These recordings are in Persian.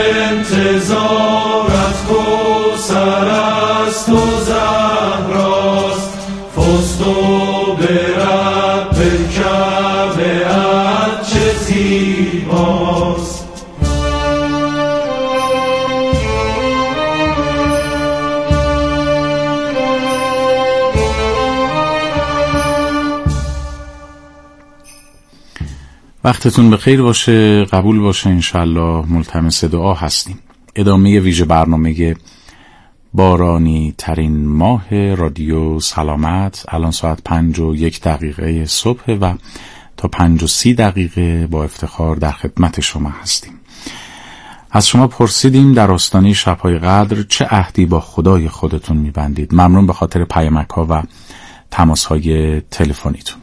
انتظارت کوثر است و زهراست فست برب الکعبه چه زیباست. وقتتون بخیر باشه، قبول باشه، انشالله ملتمس دعا هستیم. ادامه ویژه برنامه بارانی ترین ماه رادیو سلامت. الان ساعت 5:01 صبح و تا 5:30 با افتخار در خدمت شما هستیم. از شما پرسیدیم در آستانه شب‌های قدر چه عهدی با خدای خودتون می‌بندید. ممنون به خاطر پیامک‌ها و تماس‌های تلفنیتون.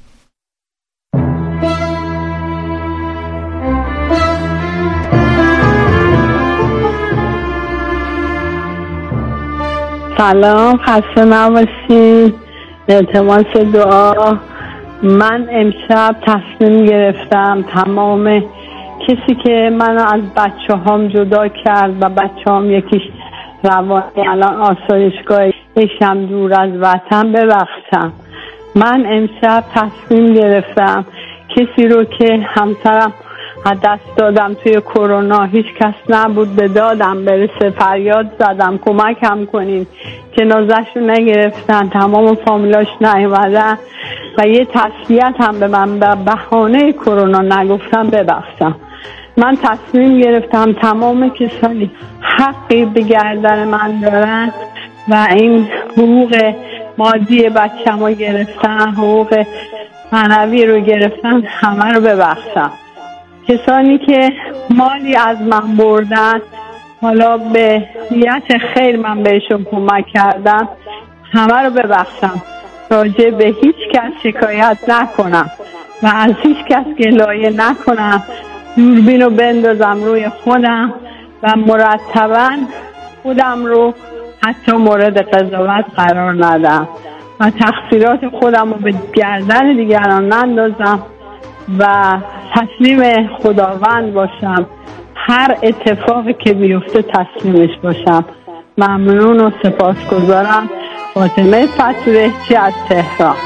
سلام، خسته نباشید. التماس دعا. من امشب تصمیم گرفتم تمام کسی که منو از بچه هام جدا کرد و بچه هام یکیش روانی الان آسایشگاه، یکم دور از وطن، ببخشم. من امشب تصمیم گرفتم کسی رو که همسرم از دست دادم توی کرونا، هیچ کس نبود به دادم برسه، فریاد زدم کمکم کنین، جنازه‌شو نگرفتن، تمام فامیلاش نیومدن و یه تسلیت هم به من به بهانه کرونا نگفتم، ببخشم. من تصمیم گرفتم تمام کسانی حقی به گردن من دارن و این حقوق مادی بچه‌مو گرفتن، حقوق معنوی رو گرفتن، همه رو ببخشم. کسانی که مالی از من بردن، حالا به نیت خیر من بهشون کمک کردم، همه رو ببخشم. راجع به هیچ کس شکایت نکنم و از هیچ کس گلایه نکنم. دوربین رو بندازم روی خودم و مرتباً خودم رو حتی مورد قضاوت قرار ندم و تقصیرات خودم رو به گردن دیگران نندازم و تسلیم خداوند باشم. هر اتفاقی که بیفته تسلیمش باشم. ممنون و سپاسگزارم. فاطمه فتورهچی از تهران.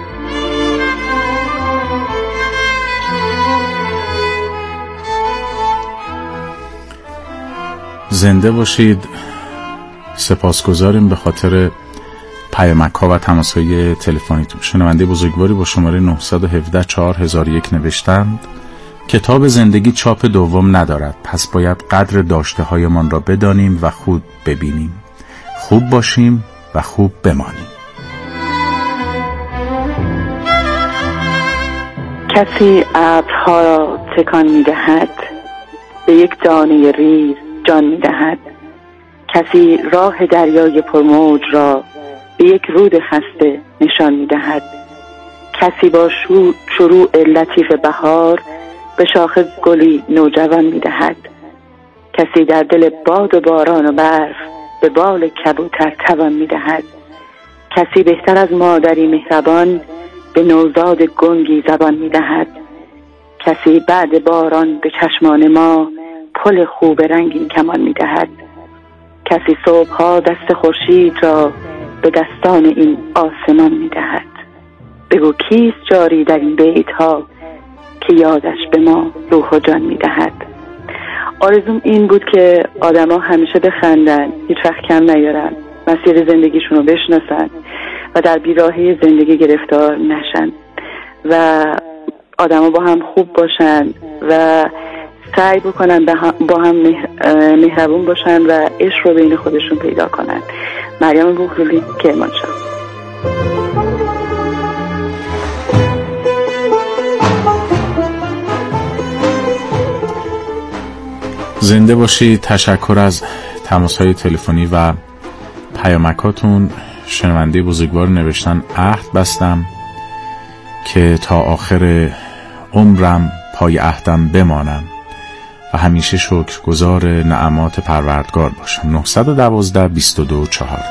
زنده باشید. سپاسگزاریم به خاطر پیامک‌ها و تماس‌های تلفنیتون. شنونده بزرگواری با شماره 917 4001 نوشتند: کتاب زندگی چاپ دوم ندارد، پس باید قدر داشته هایمان را بدانیم و خود ببینیم، خوب باشیم و خوب بمانیم. کسی ابرها را تکان می‌دهد، به یک دانه ریز جان می‌دهد. کسی راه دریای پرموج را به یک رود خسته نشان می‌دهد. کسی با شروع لطیف بهار به شاخه گلی نوجوان می‌دهد. کسی در دل باد و باران و برف به بال کبوتر توان می‌دهد. کسی بهتر از مادری مهربان به نوزاد گنگی زبان می‌دهد. کسی بعد باران به چشمان ما پل خوب رنگین کمان می‌دهد. کسی صبح‌ها دست خورشید را به دستان این آسمان می‌دهد. بگو کیست جاری در این بیت‌ها که یادش به ما روح و جان می‌دهد. آرزوم این بود که آدم‌ها همیشه بخندن، هیچ وقت کم نیارن، مسیر زندگیشون رو بشناسن و در بیراهی زندگی گرفتار نشن و آدم‌ها با هم خوب باشن و سعی بکنن با هم مهربون باشن و عشق رو بین خودشون پیدا کنن. مریم بوخلولی، کرمانشاه. زنده باشید. تشکر از تماس‌های تلفنی و پیامکاتون. شنونده بزرگوار نوشتن: عهد بستم که تا آخر عمرم پای عهدم بمانم و همیشه شکرگزار نعمات پروردگار باشم. 912 22 14.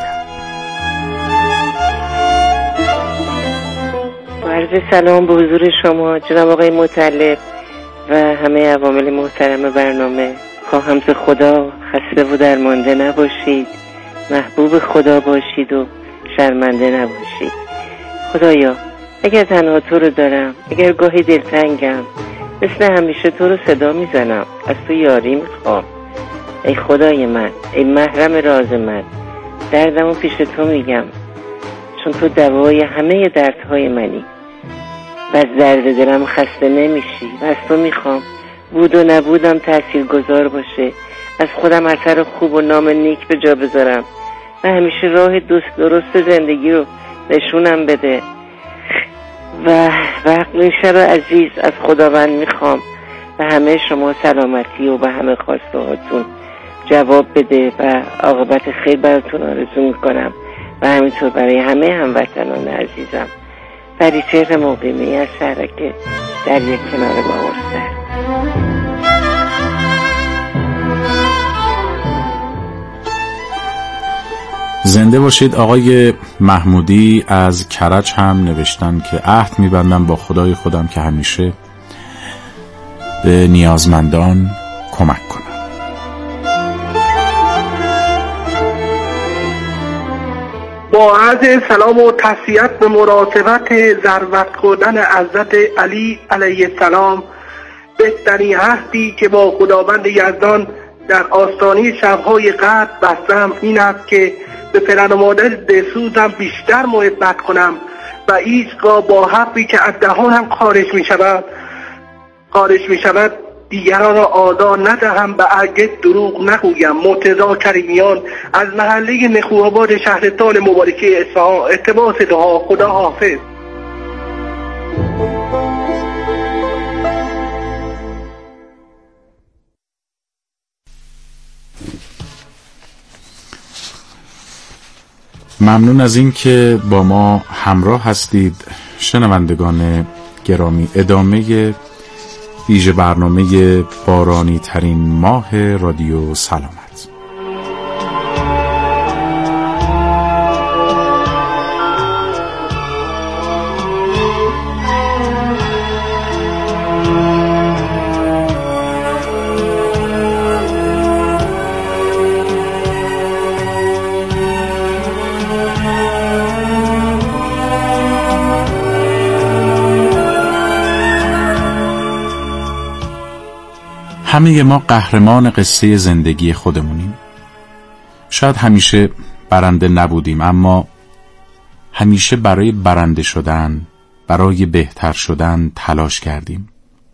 عرض سلام به حضور شما جناب آقای مطلب و همه عوامل محترم برنامه. خواهم ز خدا خسته و درمانده نباشید، محبوب خدا باشید و شرمنده نباشید. خدایا اگر تنها تو رو دارم، اگر گاهی دلتنگم، مثل همیشه تو رو صدا میزنم، از تو یاری میخوام. ای خدای من، ای محرم راز من، دردمو پیش تو میگم، چون تو دوای همه دردهای منی و از درد دلم خسته نمیشی و از تو میخوام بود و نبودم تأثیر گذار باشه، از خودم اثر خوب و نام نیک به جا بذارم و همیشه راه درست زندگی رو نشونم بده. و این شب عزیز از خداوند میخوام به همه شما سلامتی و به همه خواسته هاتون جواب بده و عاقبت خیر براتون آرزو میکنم و همینطور برای همه هموطنان عزیزم. پریچهر مقیمی از شهرک در یک کنار ماورسر. زنده باشید. آقای محمودی از کرج هم نوشتن که عهد میبندم با خدای خودم که همیشه به نیازمندان کمک کنم. با عرض سلام و تسلیت به مناسبت ضربت خوردن حضرت علی علیه السلام، بهترین عهدی که با خداوند یزدان در آستانه شب‌های قدر بستم این است که به پدر و مادر دلسوزم بیشتر محبت کنم و هیچگاه با حرفی که از دهانم خارج می شود دیگران را آزار ندهم و هرگز دروغ نگویم. مرتضی کریمیان از محله نخوآباد شهرستان مبارکه اصفهان. اقتباس دعا. خدا حافظ. ممنون از این که با ما همراه هستید شنوندگان گرامی. ادامه ویژه برنامه بارانی ترین ماه رادیو سلامت. همه ما قهرمان قصه زندگی خودمونیم. شاید همیشه برنده نبودیم، اما همیشه برای برنده شدن، برای بهتر شدن تلاش کردیم.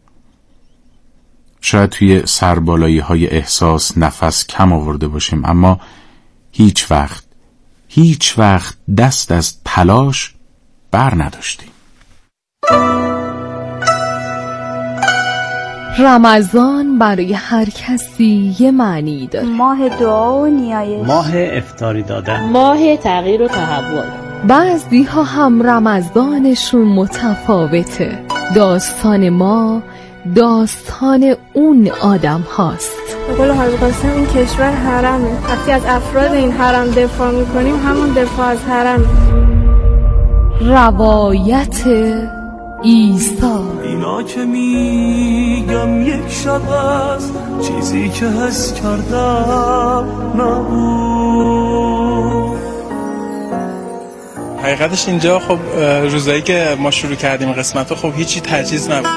شاید توی سربالایی های احساس نفس کم آورده باشیم، اما هیچ وقت دست از تلاش بر نداشتیم. رمضان برای هر کسی یه معنی داره. ماه دعا و نیایش، ماه افطاری دادن، ماه تغییر و تحول. بعضی ها هم رمضانشون متفاوته. داستان ما داستان اون آدم هاست. به قول حاج قاسم این کشور حرمه. وقتی از افراد این حرم دفاع میکنیم همون دفاع از حرمه. روایت عیسی. اینا که میگم یک شب است، چیزی که حس کردم نبود. حقیقتش اینجا خب روزایی که ما شروع کردیم قسمت خب هیچی تجهیز نبود.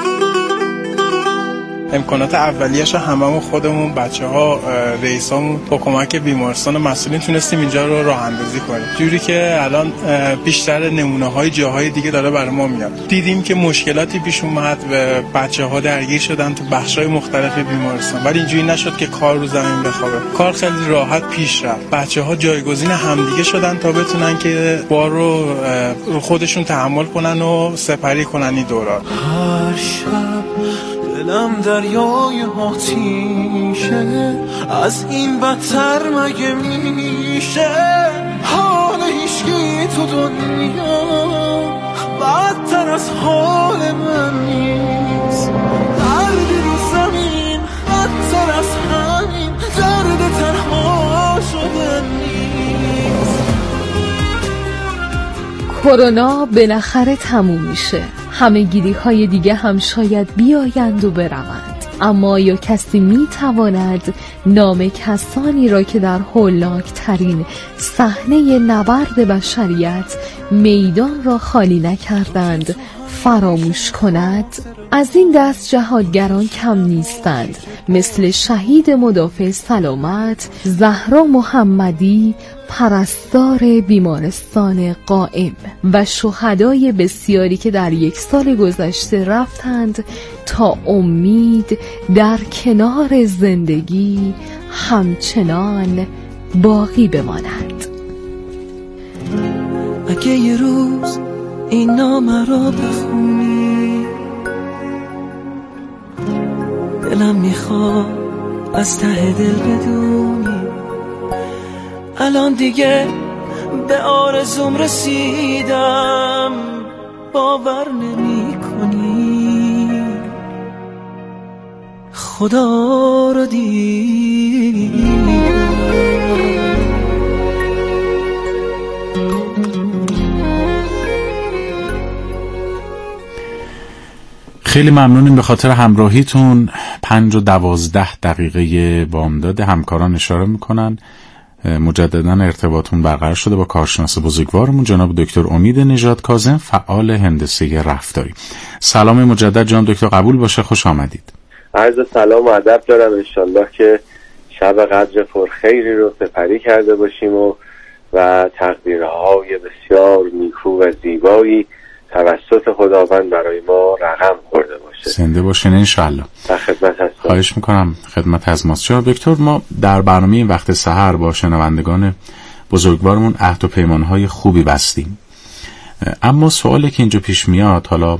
امکانات اولیه‌اش هممون خودمون بچه‌ها رئیسامون با کمک بیمارستان مسئولین تونستیم اینجا رو راه اندازی کنیم، جوری که الان بیشتر نمونه‌های جاهای دیگه داره برای ما میاد. دیدیم که مشکلاتی پیش اومد و بچه‌ها درگیر شدن تو بخش‌های مختلف بیمارستان، ولی اینجوری نشد که کار رو زمین بخوابه. کار خیلی راحت پیش رفت. بچه‌ها جایگزین همدیگه شدن تا بتونن که بار رو خودشون تحمل کنن و سپری کنن این دوران. هر شب دلم دریای آتیشه، از این بدتر مگه میشه؟ حال هیچکی تو دنیا بدتر از حال من نیست. دردی رو زمین بدتر از همین درد تنها شدن نیست. کرونا بالاخره تموم میشه. همه گیری های دیگه هم شاید بیایند و بروند، اما یا کسی می تواند نام کسانی را که در هولناک ترین صحنه نبرد بشریت میدان را خالی نکردند فراموش کند؟ از این دست جهادگران کم نیستند، مثل شهید مدافع سلامت زهرا محمدی، پرستار بیمارستان قائم، و شهدای بسیاری که در 1 سال گذشته رفتند تا امید در کنار زندگی همچنان باقی بماند. اگه یه روز این نامه را بخونی، دلم میخواد از ته دل بدونی الان دیگه به آرزوم رسیدم، باور نمی کنی خدا رو دیدم. خیلی ممنونیم به خاطر همراهیتون. 5:12 بامداد. همکاران اشاره میکنن مجددا ارتباطون برقرار شده با کارشناس بزرگوارمون جناب دکتر امید نژاد کاظم، فعال هندسه رفتاری. سلام مجدد جناب دکتر، قبول باشه، خوش آمدید. عرض سلام و ادب دارم. انشالله که شب قدر پرخیری رو سپری کرده باشیم و تقدیرهای بسیار نیکو و زیبایی توسط خداوند برای ما رقم خورده باشه. زنده باشین انشالله. در خدمت هستم. خواهش میکنم. خدمت از ماست. جناب دکتر، ما در برنامه این وقت سحر با شنوندگان بزرگوارمون عهد و پیمانهای خوبی بستیم، اما سوالی که اینجا پیش میاد، حالا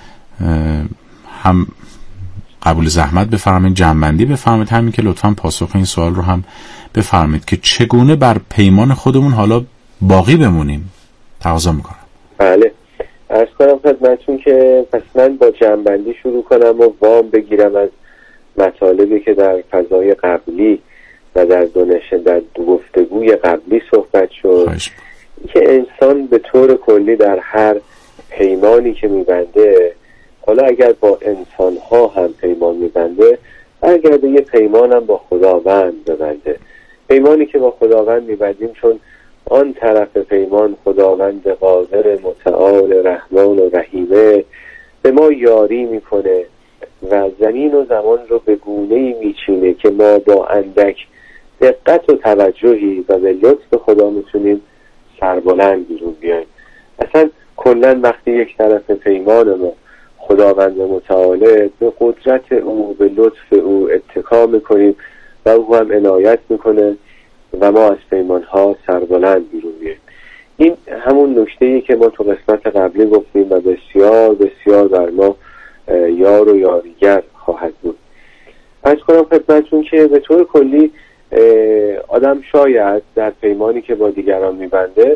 هم قبول زحمت بفرمایید، جمع‌بندی بفرمایید، همین که لطفاً پاسخ این سوال رو هم بفرمایید که چگونه بر پیمان خودمون حالا باقی بمونیم. تقاضا میکنم. بله، عرض کنم خدمتتون که پس من با جمع‌بندی شروع کنم و وام بگیرم از مطالبی که در فضای قبلی و در گفتگوی قبلی صحبت شد که انسان به طور کلی در هر پیمانی که میبنده، حالا اگر با انسان‌ها هم پیمان میبنده، برگرده یه پیمان هم با خداوند ببنده. پیمانی که با خداوند میبندیم چون آن طرف پیمان خداوند قادر متعال رحمان و رحیمه به ما یاری میکنه و زمین و زمان رو به گونه‌ای میچینه که ما با اندک دقت و توجهی و به لطف خدا میتونیم سربلند بیرون بیاییم. اصلا کلن وقتی یک طرف پیمان ما خداوند متعاله، به قدرت او، به لطف او اتکا میکنیم و او هم عنایت میکنه و ما از پیمانها سربلند بیرون بیاییم. این همون نکته‌ای که ما تو قسمت قبلی گفتیم و بسیار بسیار بر ما یار و یاریگر خواهد بود. عرض کنم خدمتتون که به طور کلی آدم شاید در پیمانی که با دیگران میبنده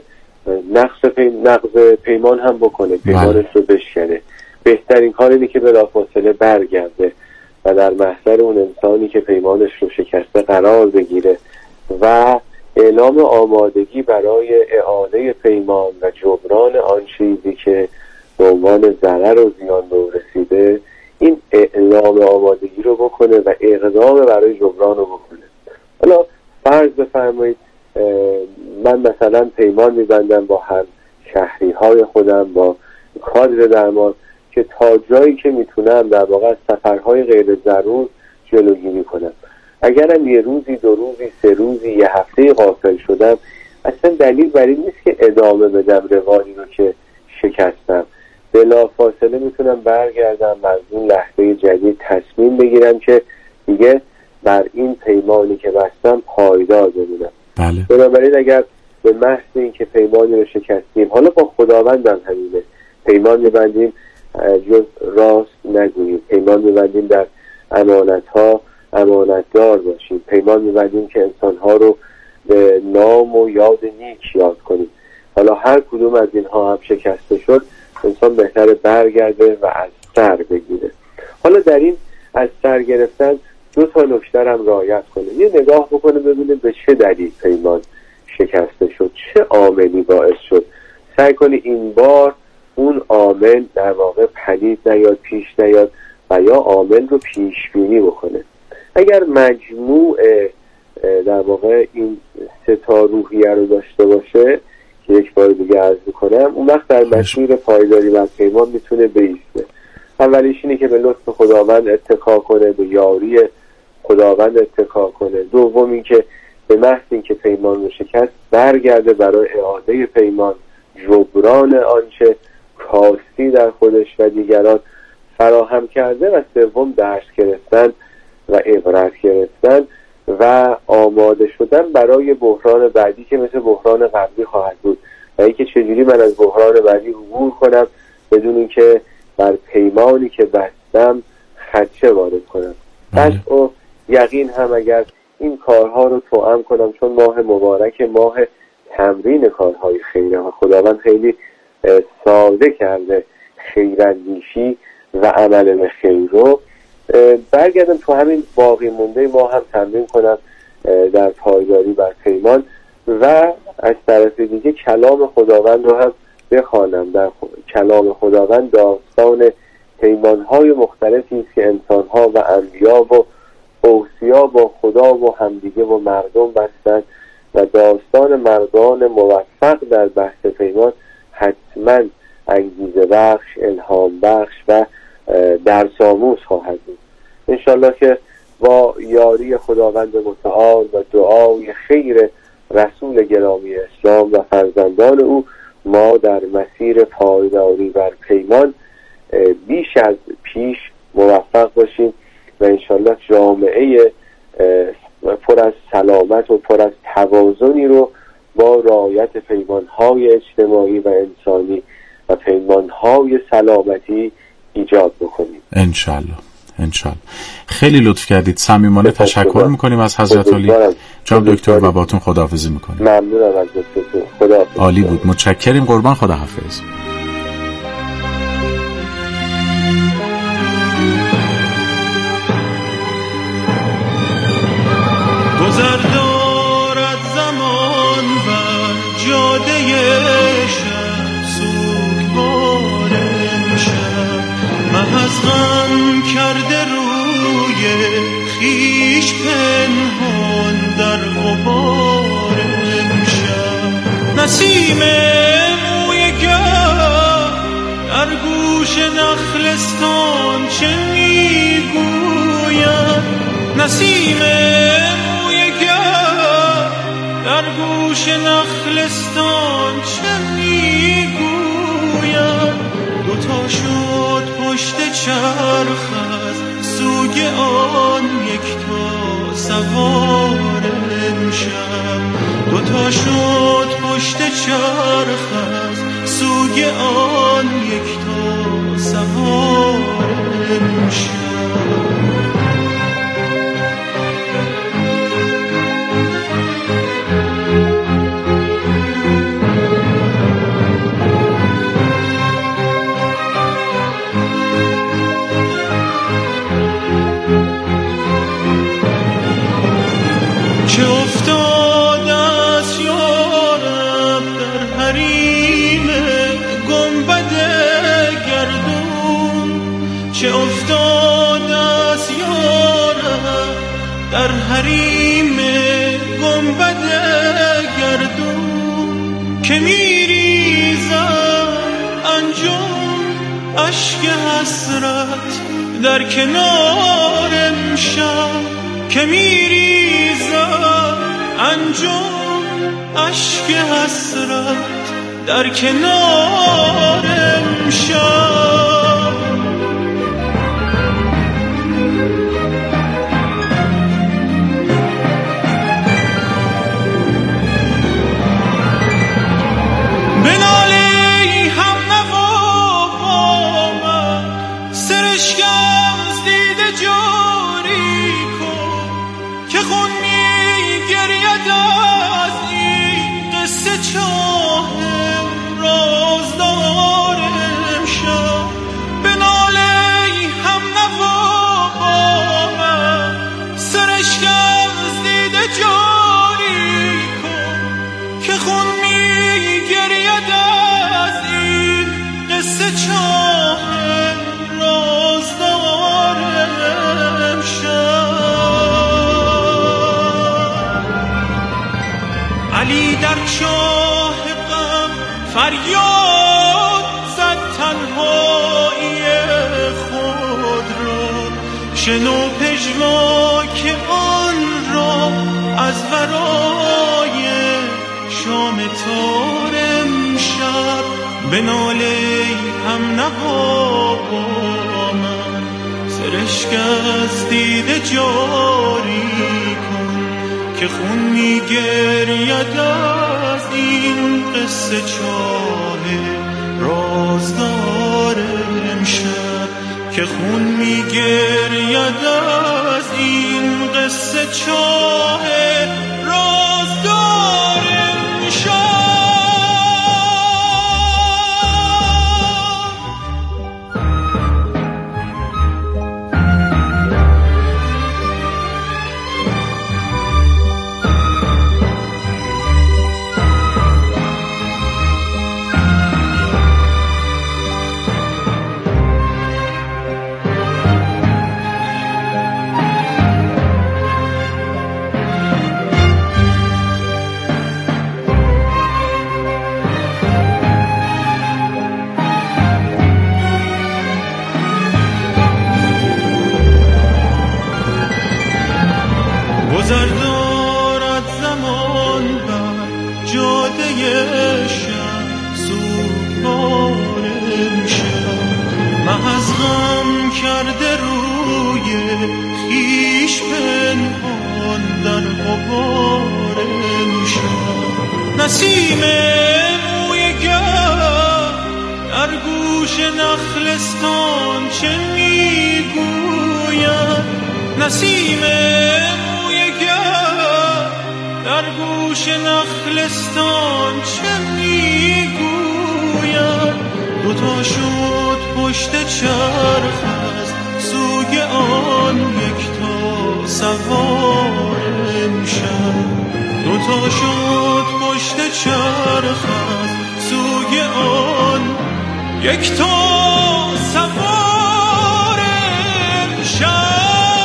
نقض پیمان هم بکنه، پیمانش رو بشکنه. بهترین کار اینه که بلافاصله برگرده و در محضر اون انسانی که پیمانش رو شکسته قرار بگیره و اعلام آمادگی برای اعاده پیمان و جبران آن چیزی که به عنوان ضرر و زیان به او رسیده، این اعلام آمادگی رو بکنه و اقدام برای جبران رو بکنه. حالا فرض بفرمایید من مثلا پیمان میبندم با هم شهری های خودم، با کادر درمان، که تا جایی که میتونم در واقع از سفرهای غیر ضرور جلوگیری کنم. اگرم یه روزی، 2 روزی، 3 روزی، یه هفته غافل شدم، اصلا دلیل بر این نیست که ادامه بدم روانی رو که شکستم. بلافاصله میتونم برگردم و از اون لحظه جدید تصمیم بگیرم که دیگه بر این پیمانی که بستم پایدار بمونم. بله. بنابراین اگر به محض این که پیمانی رو شکستیم، حالا با خداوندم همینه، پیمان میبندیم جز راست نگوییم، پیمان میبندیم در امانت‌ها امانتدار باشیم، پیمان میبندیم که انسان‌ها رو به نام و یاد نیک یاد کنیم. حالا هر کدوم از اینها هم شکسته شد، انسان بهتره برگرده و از سر بگیره. حالا در این از سر گرفتن 2 تا نکته هم رعایت کنه. یه نگاه بکنه ببینه به چه دلیل پیمان شکسته شد، چه عاملی باعث شد. سعی کنی این بار اون عامل در واقع پدید نیاد، پیش نیاد و یا عامل رو پیش بینی بکنه. اگر مجموع در واقع این سه تا روحیه رو داشته باشه که یک بار دیگه عرض میکنم، اون وقت در مسیر پایداری و پیمان میتونه بایسته. اولیش اینه که به لطف خداوند اتکا کنه، به یاری خداوند اتکا کنه. دوم این که به محض اینکه پیمان رو شکست برگرده برای اعاده پیمان، جبران آنچه کاستی در خودش و دیگران فراهم کرده. و سوم درس گرفتن و عبرت گرفتن و آماده شدن برای بحران بعدی که مثل بحران قبلی خواهد بود، و اینکه چجوری من از بحران بعدی عبور کنم بدون اینکه بر پیمانی که بستم خدشه وارد کنم. قطع و یقین هم اگر این کارها رو توأم کنم، چون ماه مبارک ماه تمرین کارهای خیره و خداوند خیلی ساده کرده خیراندیشی و عمل به خیر رو، برگردم تو همین باقی مونده ما هم تمرین کنم در پایداری بر پیمان و از طرف دیگه کلام خداوند رو هم بخوانم. در کلام خداوند داستان پیمانهای مختلفی است که انسانها و انبیا و اوصیا با خدا و همدیگه و مردم بستن و داستان مردان موفق در بحث پیمان حتما انگیزه بخش، الهام بخش و درس آموز خواهد بود. انشالله که با یاری خداوند متعال و دعای خیر رسول گرامی اسلام و فرزندان او ما در مسیر پایداری بر پیمان بیش از پیش موفق باشیم و انشالله جامعه پر از سلامت و پر از توازنی رو با رعایت پیمانهای اجتماعی و انسانی و پیمانهای سلامتی ایجاد بکنیم انشالله. خیلی لطف کردید، صمیمانه تشکر میکنیم از حضرت علی جناب دکتر و باتون خداحافظی میکنیم. ممنونم از دکتر. خداحافظ. عالی بود، متشکریم، قربان، خداحافظ. گذر دارد زمان بر جاده شب، سوگوار امشب مه از غم کرده روی خویش پنهان در غبار امشب. نسیم موی گرم در گوش نخلستان چه میگوید، نسیم در گوش نخلستان چه میگوید. دوتا شد پشت چرخ از سوی آن یکتا سوار امشب، دوتا شد پشت چرخ از سوی آن یکتا سوار امشب. در حریم گنبد گردون که میریزم انجام اشک حسرت در کنار امشب، که میریزم انجام اشک حسرت در کنار امشب. علی در چاه غم فریاد زد تنهایی خود را، شنو پژواک آن را از ورای شام تار امشب، به ناله هم نها با من سرشک از دیده جاری کن، که خون می گرید از این قصه چاه رازدار امشب، که خون می گرید از این قصه چاه رازدار امشب. گذر دارد زمان بر جاده شب، سوگوار امشب محض غم کرده روی خویش پنهان در غبار امشب. نسیم موی گرم در گوش نخلستان چه میگوید، نسیم در گوش نخلستان چه میگوید. دوتا شد پشت چرخ از سوی آن یکتا سوار امشب، دوتا شد پشت چرخ از سوی آن یکتا سوار امشب.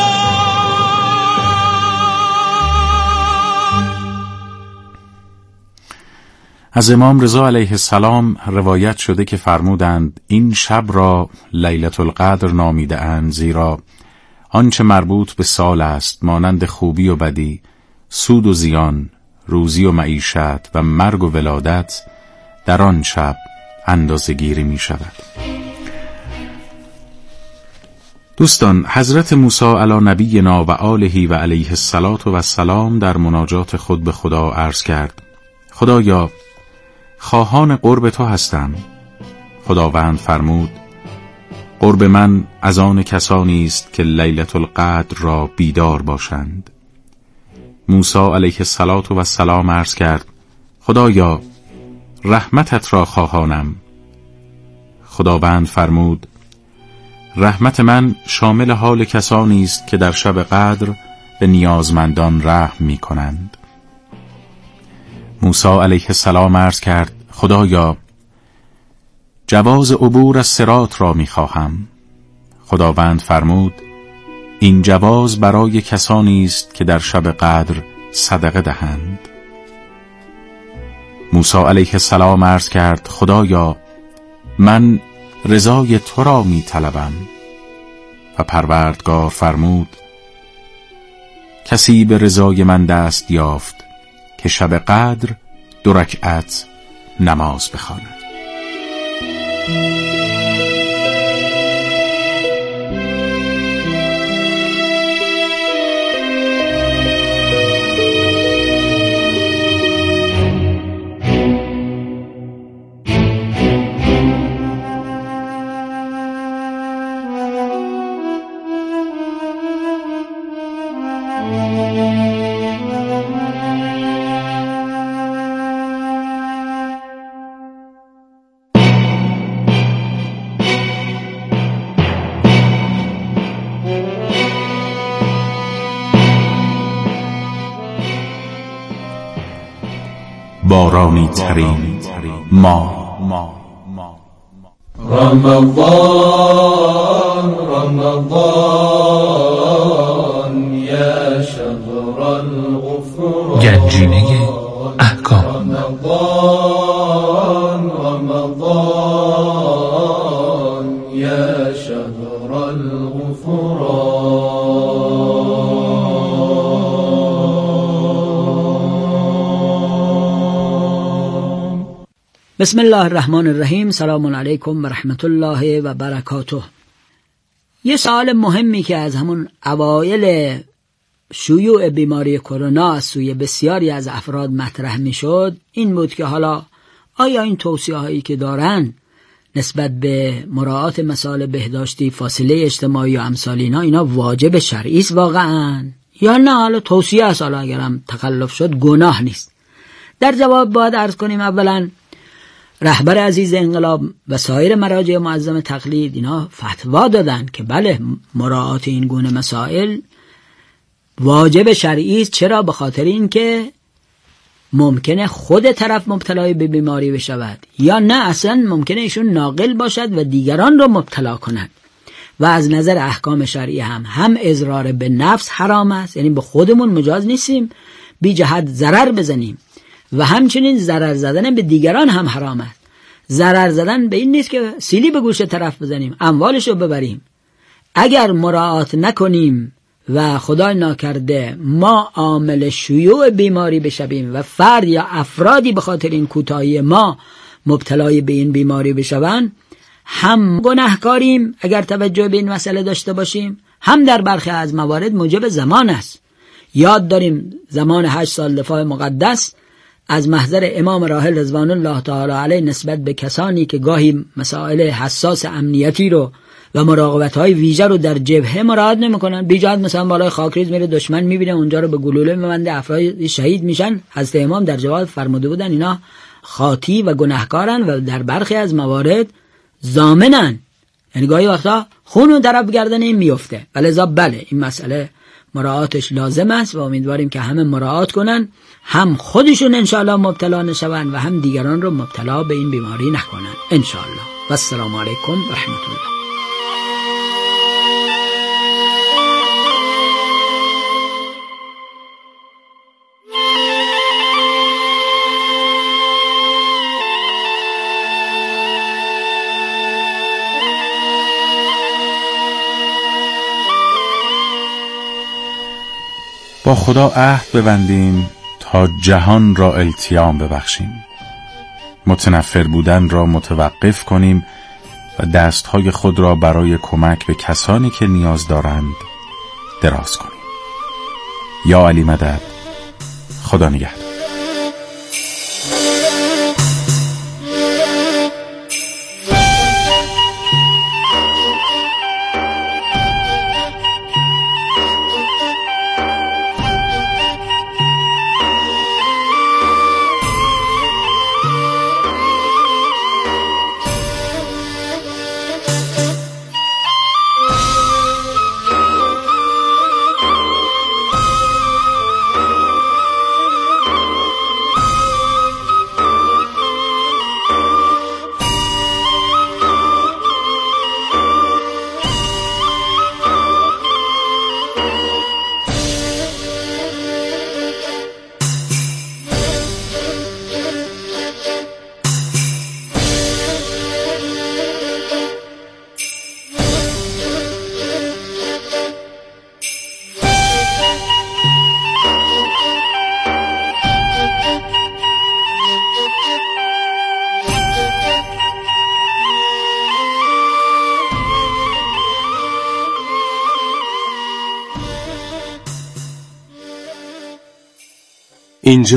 از امام رضا علیه السلام روایت شده که فرمودند این شب را لیلة القدر نامیده اند، زیرا آنچه مربوط به سال است مانند خوبی و بدی، سود و زیان، روزی و معیشت و مرگ و ولادت در آن شب اندازه گیری می شود. دوستان، حضرت موسی علی نبینا و آله و علیه السلام در مناجات خود به خدا عرض کرد: خدایا خواهان قرب تو هستم. خداوند فرمود: قرب من از آن کسانی است که لیلة القدر را بیدار باشند. موسی علیه السلام عرض کرد: خدایا رحمتت را خواهانم. خداوند فرمود: رحمت من شامل حال کسانی است که در شب قدر به نیازمندان رحم می کنند. موسی علیه السلام عرض کرد: خدایا جواز عبور از صراط را می خواهم. خداوند فرمود: این جواز برای کسانی است که در شب قدر صدقه دهند. موسی علیه السلام عرض کرد: خدایا من رضای تو را می طلبم. و پروردگار فرمود: کسی به رضای من دست یافت که شب قدر 2 رکعت نماز بخواند. بارانی ترین ماه. رمضان رمضان یا شهر الغفران. گنجینه احکام رمضان رمضان یا شهر الغفران. بسم الله الرحمن الرحیم. سلام علیکم و رحمت الله و برکاته. یه سوال مهمی که از همون اوایل شیوع بیماری کرونا از سوی بسیاری از افراد مطرح می شد این بود که حالا آیا این توصیه هایی که دارن نسبت به مراعات مسائل بهداشتی، فاصله اجتماعی و امثال اینا واجب شرعی است واقعا یا نه حالا توصیه است، حالا اگرم تخلف شد گناه نیست؟ در جواب باید عرض کنیم اولا رهبر عزیز انقلاب و سایر مراجع معظم تقلید اینا فتوا دادن که بله مراعات این گونه مسائل واجب شرعی است. چرا؟ به خاطر اینکه ممکنه خود طرف مبتلای به بیماری بشود یا نه اصلا ممکنه ایشون ناقل باشد و دیگران رو مبتلا کند. و از نظر احکام شرعی هم اضرار به نفس حرام است، یعنی به خودمون مجاز نیستیم بی جهت ضرر بزنیم، و همچنین ضرر زدن به دیگران هم حرام است. ضرر زدن به این نیست که سیلی به گوش طرف بزنیم، اموالش رو ببریم. اگر مراعات نکنیم و خدای ناکرده ما عامل شیوع بیماری بشویم و فرد یا افرادی به خاطر این کوتاهی ما مبتلای به این بیماری بشوند، هم گناهکاریم اگر توجه به این مسئله داشته باشیم، هم در برخی از موارد موجب زمان است. یاد داریم زمان 8 سال دفاع مقدس از محضر امام راحل رضوان الله تعالی علیه نسبت به کسانی که گاهی مسائل حساس امنیتی رو و مراقبت‌های ویژه رو در جبهه مراعات نمی‌کنن، بیجات مثلا بالای خاکریز میره دشمن می‌بینه اونجا رو به گلوله می‌بنده، افراد شهید میشن. حضرت امام در جواب فرموده بودن اینا خاطی و گناهکارن و در برخی از موارد ضامنن، یعنی گاهی وقتا خون و درب گردن این میفته. ولذا بله این مسئله مراعاتش لازم است و امیدواریم که همه مراعات کنن، هم خودشون انشاءالله مبتلا نشون و هم دیگران رو مبتلا به این بیماری نکنن انشاءالله. و السلام علیکم و رحمت الله. با خدا عهد ببندیم تا جهان را التیام ببخشیم، متنفر بودن را متوقف کنیم و دستهای خود را برای کمک به کسانی که نیاز دارند دراز کنیم. یا علی مدد. خدا نگهدار. اینجا